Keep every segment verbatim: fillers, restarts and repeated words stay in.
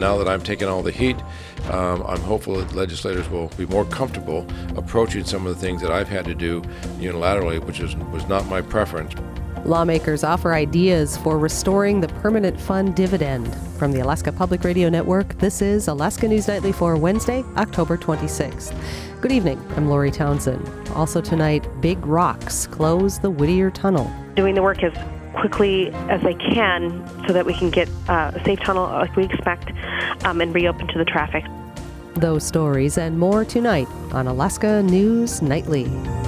now that I'm taking all the heat, um, I'm hopeful that legislators will be more comfortable approaching some of the things that I've had to do unilaterally, which is, was not my preference. Lawmakers offer ideas for restoring the permanent fund dividend. From the Alaska Public Radio Network, this is Alaska News Nightly for Wednesday, October twenty-sixth. Good evening, I'm Lori Townsend. Also tonight, big rocks close the Whittier Tunnel. Doing the work as quickly as they can so that we can get uh, a safe tunnel like we expect um, and reopen to the traffic. Those stories and more tonight on Alaska News Nightly.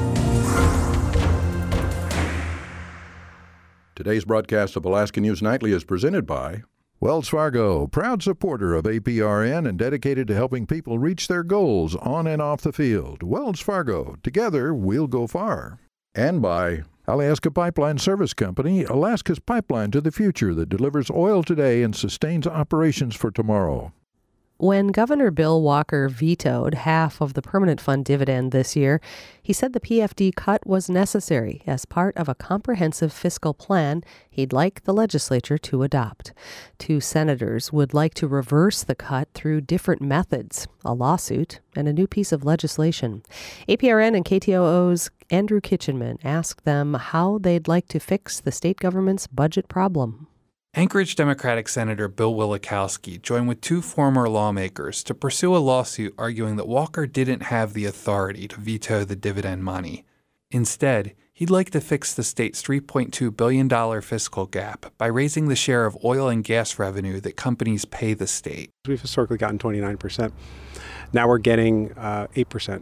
Today's broadcast of Alaska News Nightly is presented by Wells Fargo, proud supporter of A P R N and dedicated to helping people reach their goals on and off the field. Wells Fargo, together we'll go far. And by Alaska Pipeline Service Company, Alaska's pipeline to the future that delivers oil today and sustains operations for tomorrow. When Governor Bill Walker vetoed half of the permanent fund dividend this year, he said the P F D cut was necessary as part of a comprehensive fiscal plan he'd like the legislature to adopt. Two senators would like to reverse the cut through different methods, a lawsuit, and a new piece of legislation. A P R N and K T O O's Andrew Kitchenman asked them how they'd like to fix the state government's budget problem. Anchorage Democratic Senator Bill Wielechowski joined with two former lawmakers to pursue a lawsuit arguing that Walker didn't have the authority to veto the dividend money. Instead, he'd like to fix the state's three point two billion dollars fiscal gap by raising the share of oil and gas revenue that companies pay the state. We've historically gotten twenty-nine percent. Now we're getting uh, eight percent.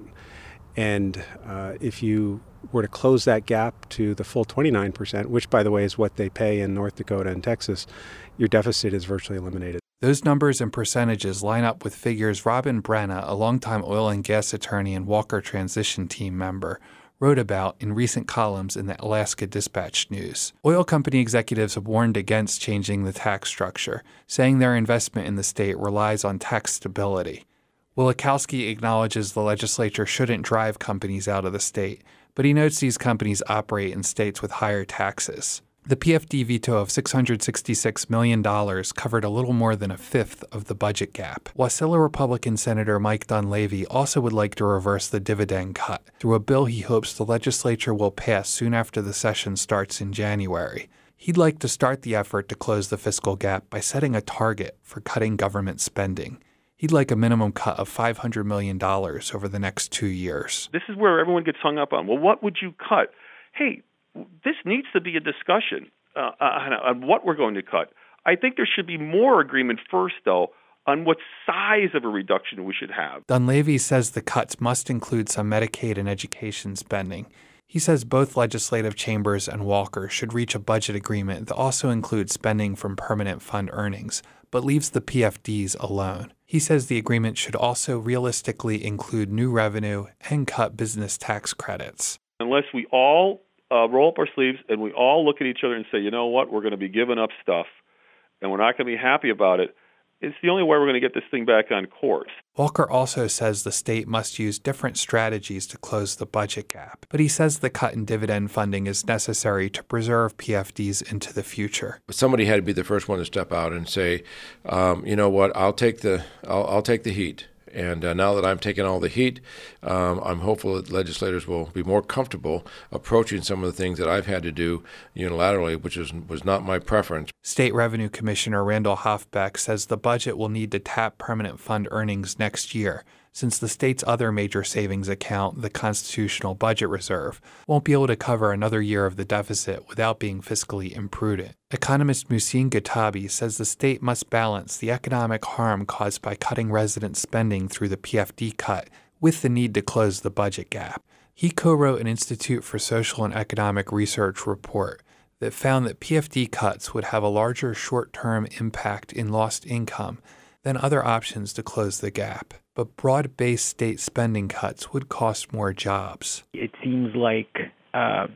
And uh, if you were to close that gap to the full twenty-nine percent, which, by the way, is what they pay in North Dakota and Texas, your deficit is virtually eliminated. Those numbers and percentages line up with figures Robin Brenna, a longtime oil and gas attorney and Walker transition team member, wrote about in recent columns in the Alaska Dispatch News. Oil company executives have warned against changing the tax structure, saying their investment in the state relies on tax stability. Wielechowski acknowledges the legislature shouldn't drive companies out of the state, but he notes these companies operate in states with higher taxes. The P F D veto of six hundred sixty-six million dollars covered a little more than a fifth of the budget gap. Wasilla Republican Senator Mike Dunleavy also would like to reverse the dividend cut through a bill he hopes the legislature will pass soon after the session starts in January. He'd like to start the effort to close the fiscal gap by setting a target for cutting government spending. He'd like a minimum cut of five hundred million dollars over the next two years. This is where everyone gets hung up on, well, what would you cut? Hey, this needs to be a discussion uh, on, on what we're going to cut. I think there should be more agreement first, though, on what size of a reduction we should have. Dunleavy says the cuts must include some Medicaid and education spending. He says both legislative chambers and Walker should reach a budget agreement that also includes spending from permanent fund earnings, but leaves the P F Ds alone. He says the agreement should also realistically include new revenue and cut business tax credits. Unless we all uh, roll up our sleeves and we all look at each other and say, you know what, we're going to be giving up stuff and we're not going to be happy about it, it's the only way we're going to get this thing back on course. Walker also says the state must use different strategies to close the budget gap, but he says the cut in dividend funding is necessary to preserve P F Ds into the future. Somebody had to be the first one to step out and say, um, you know what, I'll take the I'll, I'll take the heat. And uh, now that I'm taking all the heat, um, I'm hopeful that legislators will be more comfortable approaching some of the things that I've had to do unilaterally, which is, was not my preference. State Revenue Commissioner Randall Hoffbeck says the budget will need to tap permanent fund earnings next year, since the state's other major savings account, the Constitutional Budget Reserve, won't be able to cover another year of the deficit without being fiscally imprudent. Economist Muhsin Gatabi says the state must balance the economic harm caused by cutting resident spending through the P F D cut with the need to close the budget gap. He co-wrote an Institute for Social and Economic Research report that found that P F D cuts would have a larger short-term impact in lost income than other options to close the gap. But broad-based state spending cuts would cost more jobs. It seems like uh,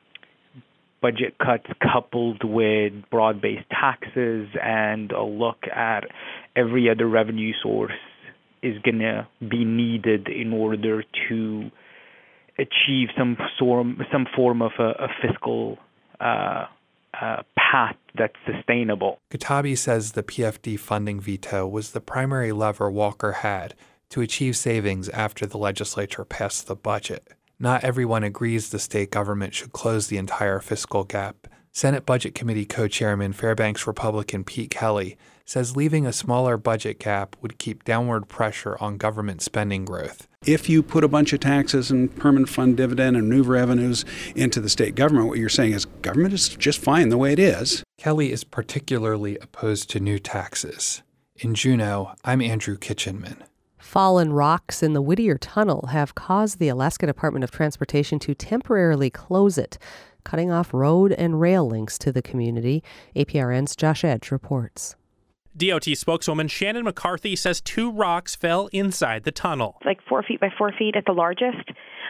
budget cuts coupled with broad-based taxes and a look at every other revenue source is going to be needed in order to achieve some form, some form of a, a fiscal uh, uh, path that's that's sustainable. Katabi says the P F D funding veto was the primary lever Walker had to achieve savings after the legislature passed the budget. Not everyone agrees the state government should close the entire fiscal gap. Senate Budget Committee co-chairman Fairbanks Republican Pete Kelly says leaving a smaller budget gap would keep downward pressure on government spending growth. If you put a bunch of taxes and permanent fund dividend and new revenues into the state government, what you're saying is government is just fine the way it is. Kelly is particularly opposed to new taxes. In Juneau, I'm Andrew Kitchenman. Fallen rocks in the Whittier Tunnel have caused the Alaska Department of Transportation to temporarily close it, cutting off road and rail links to the community. A P R N's Josh Edge reports. D O T spokeswoman Shannon McCarthy says two rocks fell inside the tunnel. Like four feet by four feet at the largest,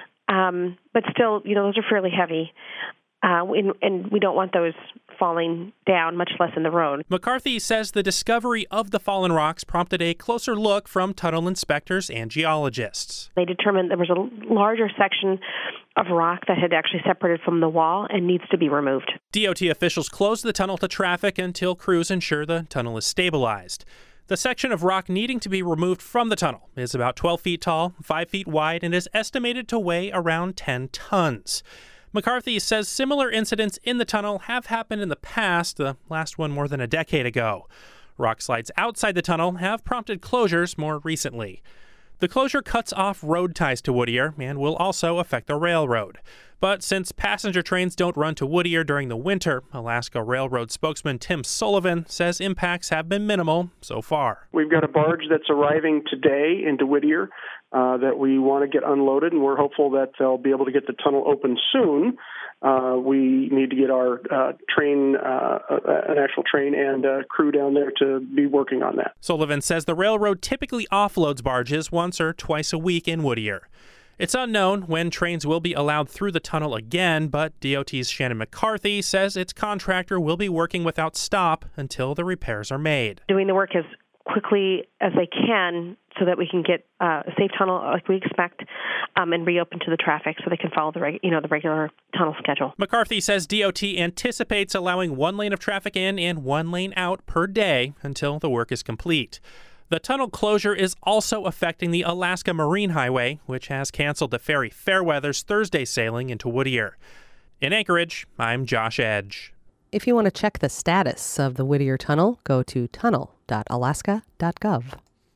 um, but still, you know, those are fairly heavy. Uh, and, and we don't want those falling down, much less in the road. McCarthy says the discovery of the fallen rocks prompted a closer look from tunnel inspectors and geologists. They determined there was a larger section of rock that had actually separated from the wall and needs to be removed. D O T officials closed the tunnel to traffic until crews ensure the tunnel is stabilized. The section of rock needing to be removed from the tunnel is about twelve feet tall, five feet wide, and is estimated to weigh around ten tons. McCarthy says similar incidents in the tunnel have happened in the past, the last one more than a decade ago. Rock slides outside the tunnel have prompted closures more recently. The closure cuts off road ties to Whittier and will also affect the railroad. But since passenger trains don't run to Whittier during the winter, Alaska Railroad spokesman Tim Sullivan says impacts have been minimal so far. We've got a barge that's arriving today into Whittier uh, that we want to get unloaded, and we're hopeful that they'll be able to get the tunnel open soon. Uh, we need to get our uh, train, uh, an actual train and uh, crew down there to be working on that. Sullivan says the railroad typically offloads barges once or twice a week in Whittier. It's unknown when trains will be allowed through the tunnel again, but D O T's Shannon McCarthy says its contractor will be working without stop until the repairs are made. Doing the work as quickly as they can so that we can get uh, a safe tunnel like we expect um, and reopen to the traffic so they can follow the reg- you know the regular tunnel schedule. McCarthy says D O T anticipates allowing one lane of traffic in and one lane out per day until the work is complete. The tunnel closure is also affecting the Alaska Marine Highway, which has canceled the ferry Fairweather's Thursday sailing into Whittier. In Anchorage, I'm Josh Edge. If you want to check the status of the Whittier Tunnel, go to tunnel dot alaska dot gov.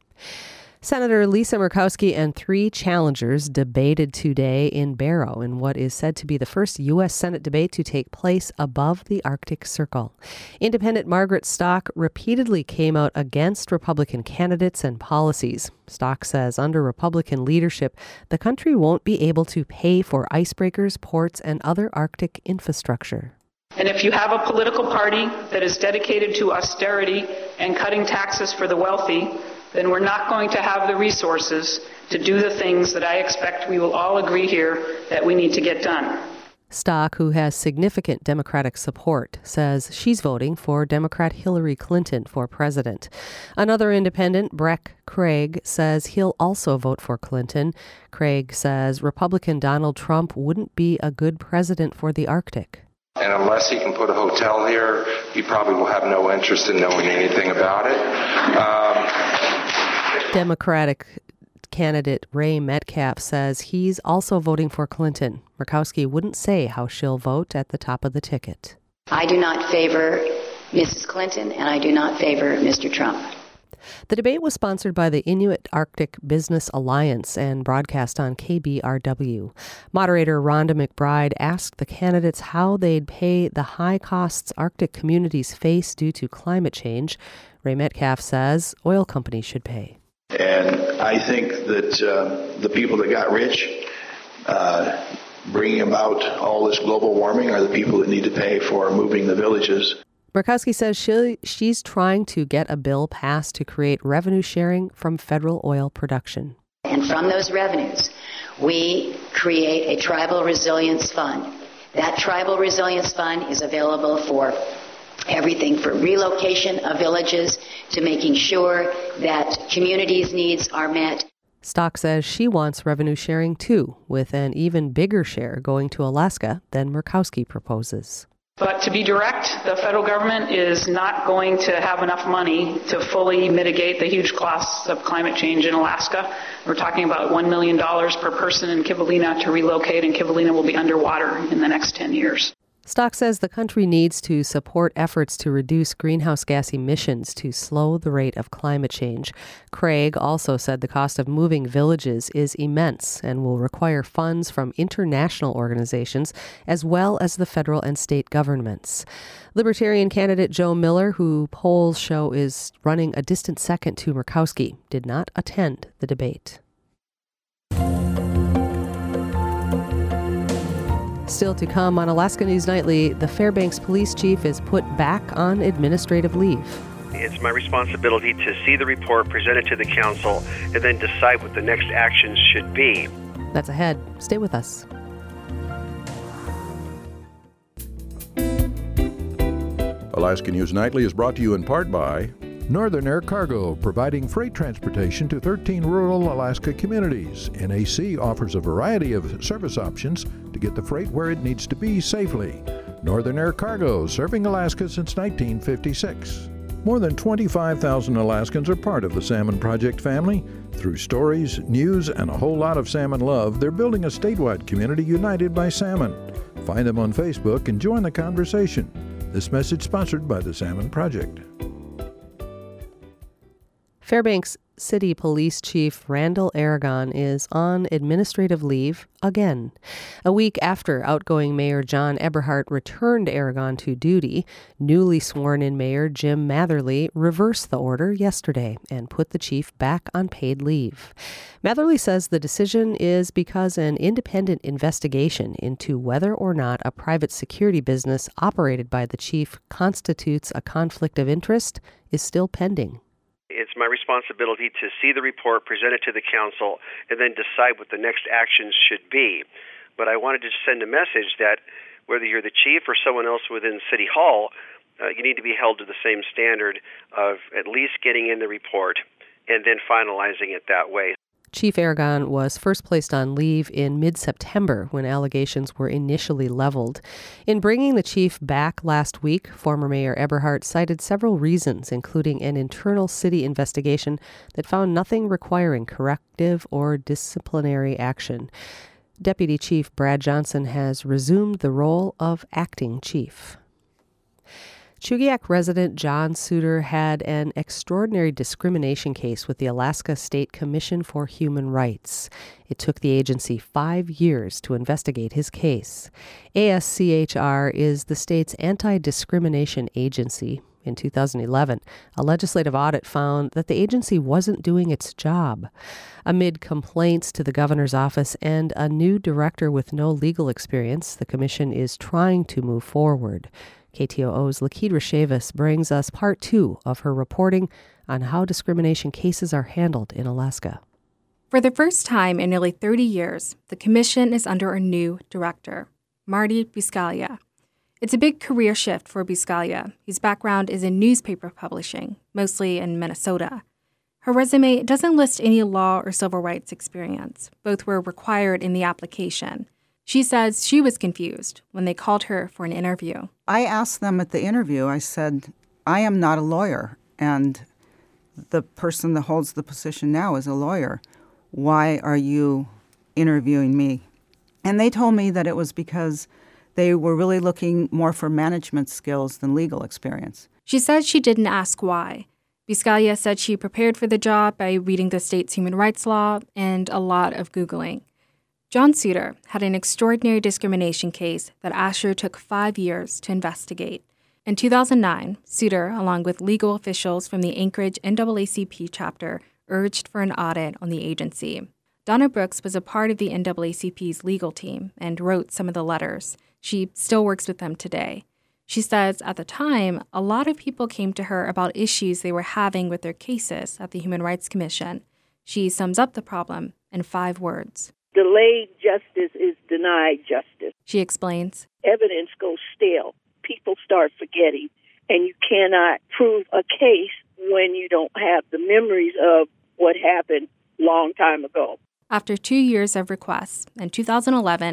Senator Lisa Murkowski and three challengers debated today in Barrow in what is said to be the first U S Senate debate to take place above the Arctic Circle. Independent Margaret Stock repeatedly came out against Republican candidates and policies. Stock says under Republican leadership, the country won't be able to pay for icebreakers, ports, and other Arctic infrastructure. And if you have a political party that is dedicated to austerity and cutting taxes for the wealthy, then we're not going to have the resources to do the things that I expect we will all agree here that we need to get done. Stock, who has significant Democratic support, says she's voting for Democrat Hillary Clinton for president. Another independent, Breck Craig, says he'll also vote for Clinton. Craig says Republican Donald Trump wouldn't be a good president for the Arctic. And unless he can put a hotel here, he probably will have no interest in knowing anything about it. Um, Democratic candidate Ray Metcalf says he's also voting for Clinton. Murkowski wouldn't say how she'll vote at the top of the ticket. I do not favor Missus Clinton, and I do not favor Mister Trump. The debate was sponsored by the Inuit Arctic Business Alliance and broadcast on K B R W. Moderator Rhonda McBride asked the candidates how they'd pay the high costs Arctic communities face due to climate change. Ray Metcalf says oil companies should pay. And I think that uh, the people that got rich, uh, bringing about all this global warming, are the people that need to pay for moving the villages. Murkowski says she, she's trying to get a bill passed to create revenue sharing from federal oil production. And from those revenues, we create a tribal resilience fund. That tribal resilience fund is available for everything from relocation of villages to making sure that communities' needs are met. Stock says she wants revenue sharing too, with an even bigger share going to Alaska than Murkowski proposes. But to be direct, the federal government is not going to have enough money to fully mitigate the huge costs of climate change in Alaska. We're talking about one million dollars per person in Kivalina to relocate, and Kivalina will be underwater in the next ten years. Stock says the country needs to support efforts to reduce greenhouse gas emissions to slow the rate of climate change. Craig also said the cost of moving villages is immense and will require funds from international organizations as well as the federal and state governments. Libertarian candidate Joe Miller, who polls show is running a distant second to Murkowski, did not attend the debate. Still to come on Alaska News Nightly, the Fairbanks police chief is put back on administrative leave. It's my responsibility to see the report, present it to the council, and then decide what the next actions should be. That's ahead. Stay with us. Alaska News Nightly is brought to you in part by Northern Air Cargo, providing freight transportation to thirteen rural Alaska communities. N A C offers a variety of service options to get the freight where it needs to be safely. Northern Air Cargo, serving Alaska since nineteen fifty-six. More than twenty-five thousand Alaskans are part of the Salmon Project family. Through stories, news, and a whole lot of salmon love, they're building a statewide community united by salmon. Find them on Facebook and join the conversation. This message sponsored by the Salmon Project. Fairbanks City Police Chief Randall Aragon is on administrative leave again. A week after outgoing Mayor John Eberhart returned Aragon to duty, newly sworn-in Mayor Jim Matherly reversed the order yesterday and put the chief back on paid leave. Matherly says the decision is because an independent investigation into whether or not a private security business operated by the chief constitutes a conflict of interest is still pending. It's my responsibility to see the report, present it to the council, and then decide what the next actions should be. But I wanted to send a message that whether you're the chief or someone else within City Hall, uh, you need to be held to the same standard of at least getting in the report and then finalizing it that way. Chief Aragon was first placed on leave in mid-September when allegations were initially leveled. In bringing the chief back last week, former Mayor Eberhart cited several reasons, including an internal city investigation that found nothing requiring corrective or disciplinary action. Deputy Chief Brad Johnson has resumed the role of acting chief. Chugiak resident John Suter had an extraordinary discrimination case with the Alaska State Commission for Human Rights. It took the agency five years to investigate his case. A S C H R is the state's anti-discrimination agency. In two thousand eleven, a legislative audit found that the agency wasn't doing its job. Amid complaints to the governor's office and a new director with no legal experience, the commission is trying to move forward. K T O O's Lakidra Chavis brings us part two of her reporting on how discrimination cases are handled in Alaska. For the first time in nearly thirty years, the commission is under a new director, Marty Buscaglia. It's a big career shift for Buscaglia. His background is in newspaper publishing, mostly in Minnesota. Her resume doesn't list any law or civil rights experience. Both were required in the application. She says she was confused when they called her for an interview. I asked them at the interview, I said, I am not a lawyer, and the person that holds the position now is a lawyer. Why are you interviewing me? And they told me that it was because they were really looking more for management skills than legal experience. She says she didn't ask why. Buscaglia said she prepared for the job by reading the state's human rights law and a lot of Googling. John Suter had an extraordinary discrimination case that Asher took five years to investigate. In two thousand nine, Suter, along with legal officials from the Anchorage N double A C P chapter, urged for an audit on the agency. Donna Brooks was a part of the N double A C P's legal team and wrote some of the letters. She still works with them today. She says at the time, a lot of people came to her about issues they were having with their cases at the Human Rights Commission. She sums up the problem in five words. Delayed justice is denied justice. She explains. Evidence goes stale. People start forgetting, and you cannot prove a case when you don't have the memories of what happened long time ago. After two years of requests, in two thousand eleven,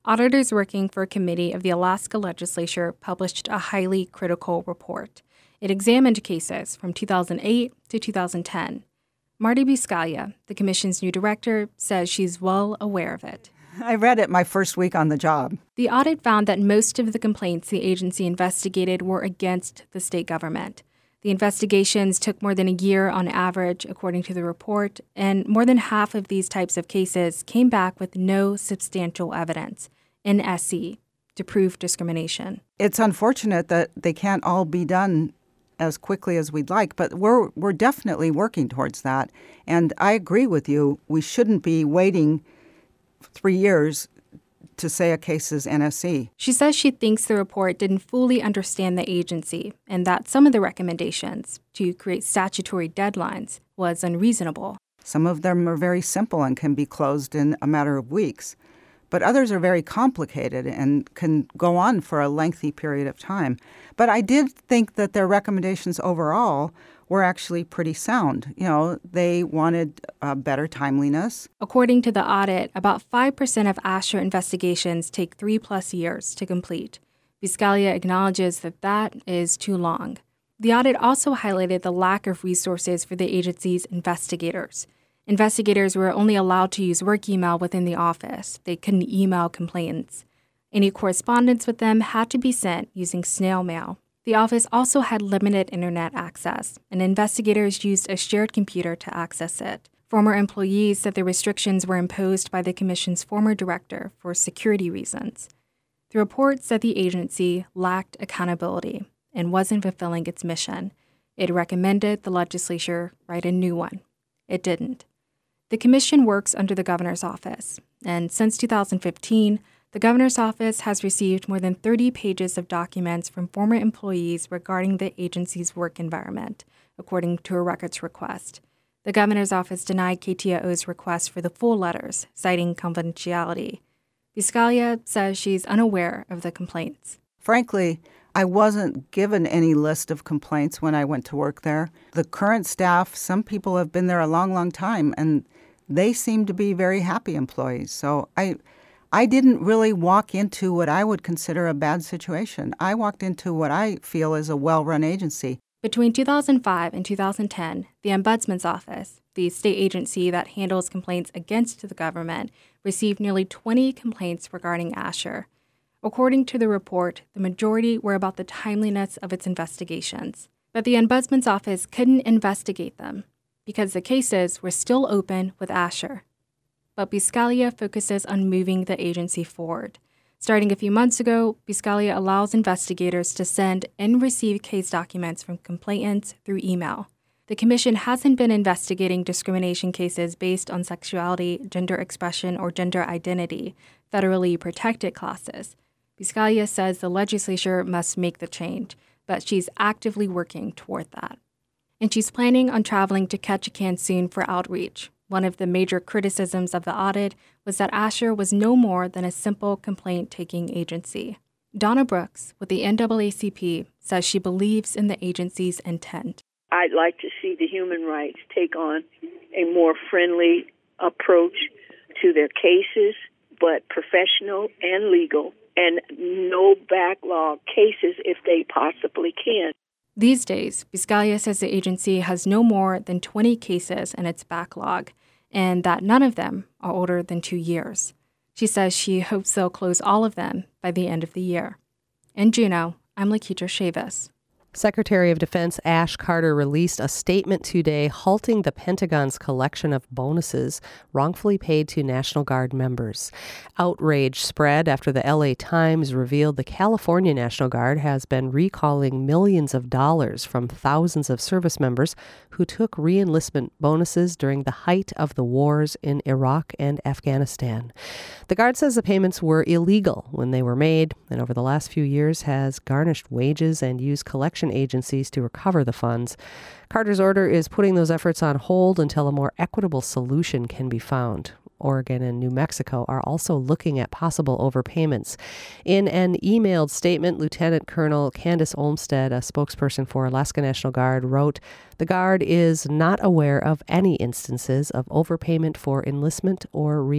Auditors working for a committee of the Alaska legislature published a highly critical report. It examined cases from two thousand eight to two thousand ten. Marty Biscaglia, the commission's new director, says she's well aware of it. I read it my first week on the job. The audit found that most of the complaints the agency investigated were against the state government. The investigations took more than a year on average, according to the report, and more than half of these types of cases came back with no substantial evidence, N S E, to prove discrimination. It's unfortunate that they can't all be done as quickly as we'd like, but we're we're definitely working towards that. And I agree with you. We shouldn't be waiting three years to say a case is N S E. She says she thinks the report didn't fully understand the agency and that some of the recommendations to create statutory deadlines was unreasonable. Some of them are very simple and can be closed in a matter of weeks, but others are very complicated and can go on for a lengthy period of time. But I did think that their recommendations overall were actually pretty sound. You know, they wanted uh, better timeliness. According to the audit, about five percent of ASHER investigations take three plus years to complete. Biscaglia acknowledges that that is too long. The audit also highlighted the lack of resources for the agency's investigators. Investigators were only allowed to use work email within the office. They couldn't email complainants. Any correspondence with them had to be sent using snail mail. The office also had limited internet access, and investigators used a shared computer to access it. Former employees said the restrictions were imposed by the commission's former director for security reasons. The report said the agency lacked accountability and wasn't fulfilling its mission. It recommended the legislature write a new one. It didn't. The commission works under the governor's office, and since two thousand fifteen, the governor's office has received more than thirty pages of documents from former employees regarding the agency's work environment, according to a records request. The governor's office denied K T A O's request for the full letters, citing confidentiality. Biscaglia says she's unaware of the complaints. Frankly, I wasn't given any list of complaints when I went to work there. The current staff, some people have been there a long, long time, and they seem to be very happy employees. So I... I didn't really walk into what I would consider a bad situation. I walked into what I feel is a well-run agency. Between two thousand five and two thousand ten, the Ombudsman's Office, the state agency that handles complaints against the government, received nearly twenty complaints regarding ASHER. According to the report, the majority were about the timeliness of its investigations. But the Ombudsman's Office couldn't investigate them because the cases were still open with ASHER. But Biscaglia focuses on moving the agency forward. Starting a few months ago, Biscaglia allows investigators to send and receive case documents from complainants through email. The commission hasn't been investigating discrimination cases based on sexuality, gender expression, or gender identity, federally protected classes. Biscaglia says the legislature must make the change, but she's actively working toward that. And she's planning on traveling to Ketchikan soon for outreach. One of the major criticisms of the audit was that ASHER was no more than a simple complaint-taking agency. Donna Brooks with the N double A C P says she believes in the agency's intent. I'd like to see the human rights take on a more friendly approach to their cases, but professional and legal, and no backlog cases if they possibly can. These days, Biscaglia says the agency has no more than twenty cases in its backlog, and that none of them are older than two years. She says she hopes they'll close all of them by the end of the year. In Juneau, I'm Lakitra Chavis. Secretary of Defense Ash Carter released a statement today halting the Pentagon's collection of bonuses wrongfully paid to National Guard members. Outrage spread after the L A Times revealed the California National Guard has been recalling millions of dollars from thousands of service members who took re-enlistment bonuses during the height of the wars in Iraq and Afghanistan. The Guard says the payments were illegal when they were made, and over the last few years has garnished wages and used collection agencies to recover the funds. Carter's order is putting those efforts on hold until a more equitable solution can be found. Oregon and New Mexico are also looking at possible overpayments. In an emailed statement, Lieutenant Colonel Candace Olmstead, a spokesperson for Alaska National Guard, wrote, "The Guard is not aware of any instances of overpayment for enlistment or re-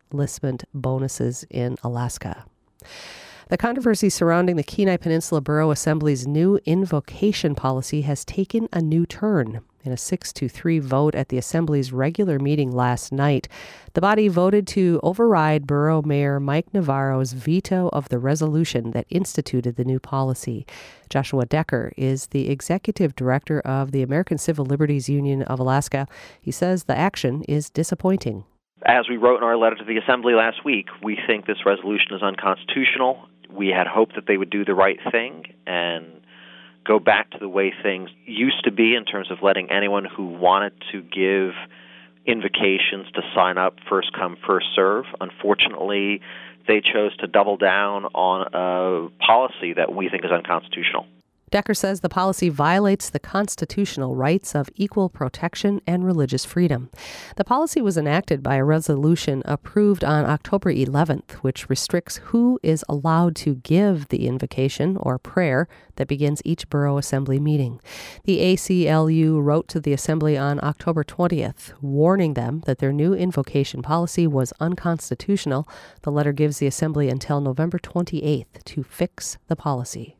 enlistment bonuses in Alaska. The controversy surrounding the Kenai Peninsula Borough Assembly's new invocation policy has taken a new turn. In a six to three vote at the Assembly's regular meeting last night, the body voted to override Borough Mayor Mike Navarro's veto of the resolution that instituted the new policy. Joshua Decker is the executive director of the American Civil Liberties Union of Alaska. He says the action is disappointing. As we wrote in our letter to the Assembly last week, we think this resolution is unconstitutional. We had hoped that they would do the right thing and go back to the way things used to be in terms of letting anyone who wanted to give invocations to sign up, first come, first serve. Unfortunately, they chose to double down on a policy that we think is unconstitutional. Decker says the policy violates the constitutional rights of equal protection and religious freedom. The policy was enacted by a resolution approved on October eleventh, which restricts who is allowed to give the invocation or prayer that begins each borough assembly meeting. The A C L U wrote to the assembly on October twentieth, warning them that their new invocation policy was unconstitutional. The letter gives the assembly until November twenty-eighth to fix the policy.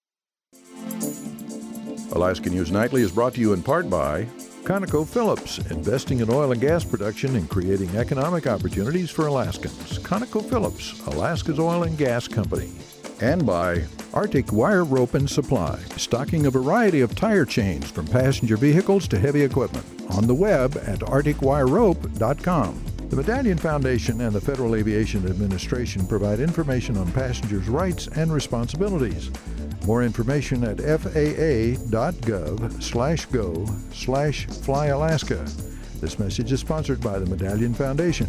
Alaska News Nightly is brought to you in part by ConocoPhillips, investing in oil and gas production and creating economic opportunities for Alaskans. ConocoPhillips, Alaska's oil and gas company. And by Arctic Wire Rope and Supply, stocking a variety of tire chains from passenger vehicles to heavy equipment. On the web at arctic wire rope dot com. The Medallion Foundation and the Federal Aviation Administration provide information on passengers' rights and responsibilities. More information at F A A dot gov slash go slash fly Alaska. This message is sponsored by the Medallion Foundation.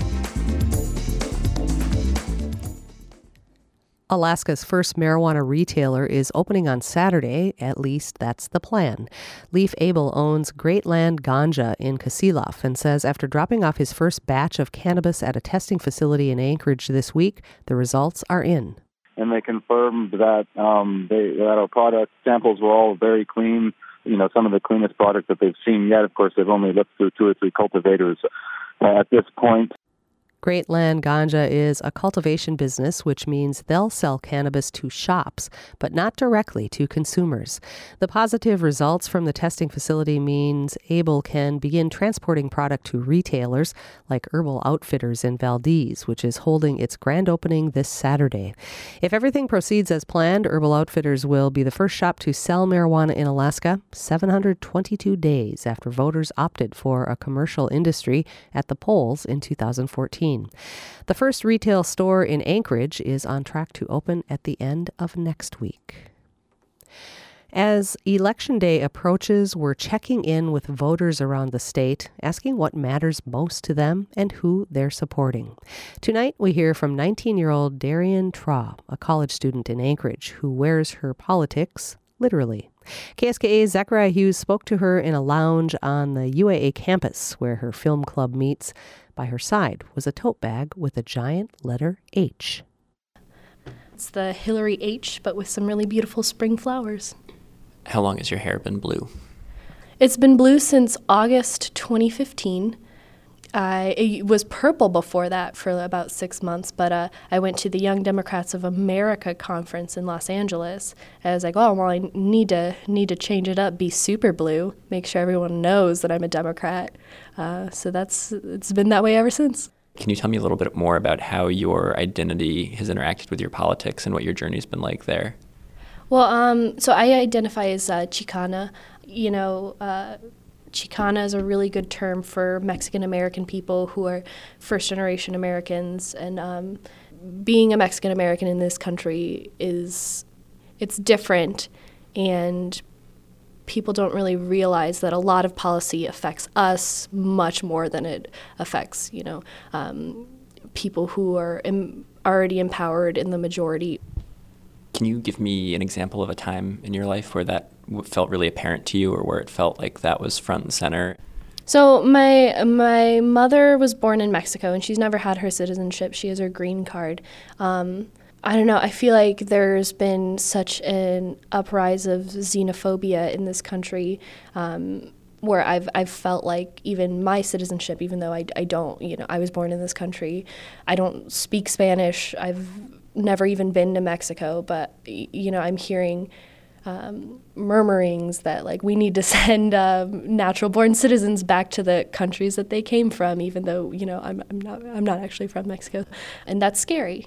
Alaska's first marijuana retailer is opening on Saturday. At least that's the plan. Leif Abel owns Great Land Ganja in Kasilof and says after dropping off his first batch of cannabis at a testing facility in Anchorage this week, the results are in. And they confirmed that um, they, that our product samples were all very clean. You know, some of the cleanest products that they've seen yet. Of course, they've only looked through two or three cultivators uh, at this point. Great Land Ganja is a cultivation business, which means they'll sell cannabis to shops, but not directly to consumers. The positive results from the testing facility means Abel can begin transporting product to retailers like Herbal Outfitters in Valdez, which is holding its grand opening this Saturday. If everything proceeds as planned, Herbal Outfitters will be the first shop to sell marijuana in Alaska seven hundred twenty-two days after voters opted for a commercial industry at the polls in two thousand fourteen. The first retail store in Anchorage is on track to open at the end of next week. As Election Day approaches, we're checking in with voters around the state, asking what matters most to them and who they're supporting. Tonight, we hear from nineteen-year-old Darian Traw, a college student in Anchorage, who wears her politics literally. K S K A's Zachariah Hughes spoke to her in a lounge on the U A A campus where her film club meets. By her side was a tote bag with a giant letter H. It's the Hillary H, but with some really beautiful spring flowers. How long has your hair been blue? It's been blue since August twenty fifteen. Uh, it was purple before that for about six months, but uh, I went to the Young Democrats of America conference in Los Angeles. I was like, oh, well, I need to need to change it up, be super blue, make sure everyone knows that I'm a Democrat. Uh, so that's it's been that way ever since. Can you tell me a little bit more about how your identity has interacted with your politics and what your journey's been like there? Well, um, so I identify as uh, Chicana. You know, uh, Chicana is a really good term for Mexican-American people who are first-generation Americans. And um, being a Mexican-American in this country is, it's different. And people don't really realize that a lot of policy affects us much more than it affects, you know, um, people who are em- already empowered in the majority. Can you give me an example of a time in your life where that felt really apparent to you or where it felt like that was front and center? So my my mother was born in Mexico, and she's never had her citizenship. She has her green card. Um, I don't know. I feel like there's been such an uprise of xenophobia in this country um, where I've I've felt like even my citizenship, even though I, I don't, you know, I was born in this country, I don't speak Spanish, I've never even been to Mexico, but, you know, I'm hearing um, murmurings that, like, we need to send um, natural-born citizens back to the countries that they came from, even though, you know, I'm, I'm not I'm not actually from Mexico, and that's scary.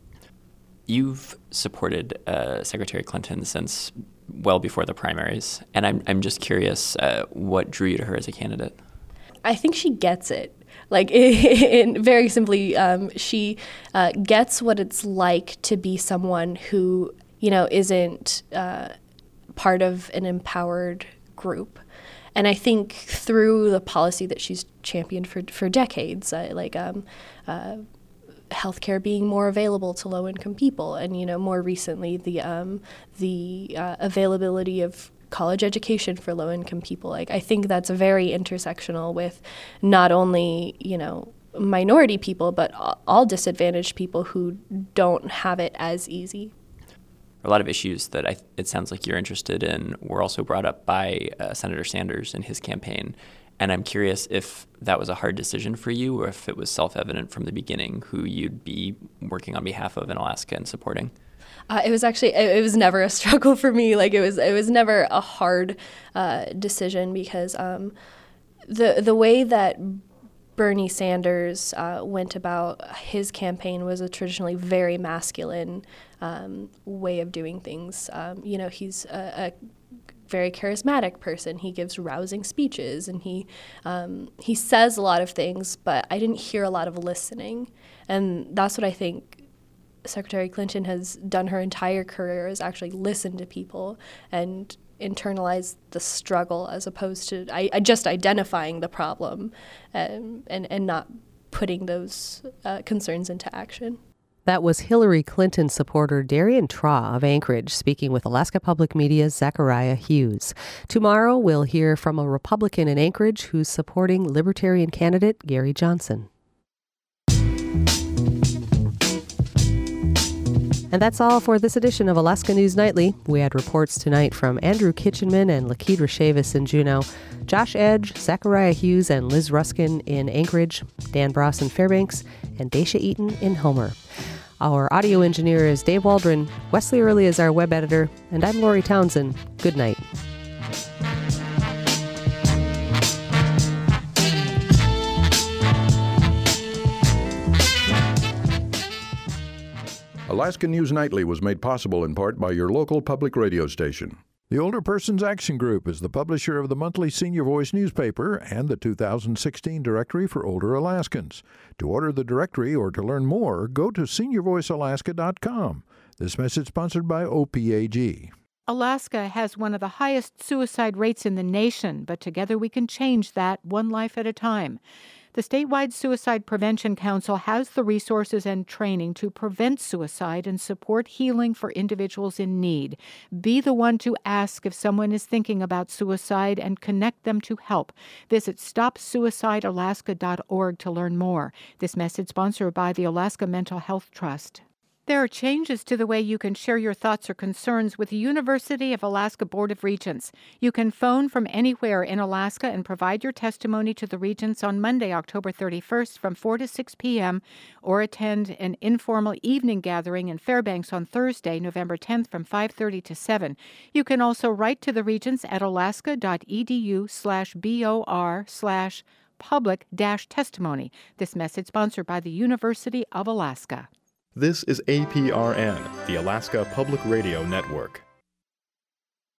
You've supported uh, Secretary Clinton since well before the primaries, and I'm I'm just curious, uh, what drew you to her as a candidate? I think she gets it. Like, in, very simply, um, she uh, gets what it's like to be someone who, you know, isn't uh, part of an empowered group. And I think through the policy that she's championed for for decades, uh, like um, uh, healthcare being more available to low-income people, and, you know, more recently the um, the uh, availability of college education for low-income people. Like, I think that's very intersectional with not only, you know, minority people, but all disadvantaged people who don't have it as easy. A lot of issues that I, it sounds like you're interested in were also brought up by uh, Senator Sanders in his campaign. And I'm curious if that was a hard decision for you, or if it was self-evident from the beginning who you'd be working on behalf of in Alaska and supporting. Uh, it was actually, it, it was never a struggle for me. Like, it was, it was never a hard uh, decision, because um, the the way that Bernie Sanders uh, went about his campaign was a traditionally very masculine um, way of doing things. Um, you know, he's a, a very charismatic person. He gives rousing speeches, and he um, he says a lot of things, but I didn't hear a lot of listening. And that's what I think Secretary Clinton has done her entire career, is actually listen to people and internalize the struggle, as opposed to I, I just identifying the problem um, and, and not putting those uh, concerns into action. That was Hillary Clinton supporter Darian Traw of Anchorage speaking with Alaska Public Media's Zachariah Hughes. Tomorrow, we'll hear from a Republican in Anchorage who's supporting Libertarian candidate Gary Johnson. And that's all for this edition of Alaska News Nightly. We had reports tonight from Andrew Kitchenman and Lakidra Chavis in Juneau, Josh Edge, Zachariah Hughes, and Liz Ruskin in Anchorage, Dan Bross in Fairbanks, and Daisha Eaton in Homer. Our audio engineer is Dave Waldron, Wesley Early is our web editor, and I'm Lori Townsend. Good night. Alaska News Nightly was made possible in part by your local public radio station. The Older Persons Action Group is the publisher of the monthly Senior Voice newspaper and the two thousand sixteen Directory for Older Alaskans. To order the directory or to learn more, go to senior voice alaska dot com. This message sponsored by O P A G. Alaska has one of the highest suicide rates in the nation, but together we can change that one life at a time. The statewide Suicide Prevention Council has the resources and training to prevent suicide and support healing for individuals in need. Be the one to ask if someone is thinking about suicide and connect them to help. Visit stop suicide alaska dot org to learn more. This message sponsored by the Alaska Mental Health Trust. There are changes to the way you can share your thoughts or concerns with the University of Alaska Board of Regents. You can phone from anywhere in Alaska and provide your testimony to the Regents on Monday, October thirty-first from four to six p.m. or attend an informal evening gathering in Fairbanks on Thursday, November tenth from five thirty to seven. You can also write to the Regents at alaska.edu slash bor slash public dash testimony. This message sponsored by the University of Alaska. This is A P R N, the Alaska Public Radio Network.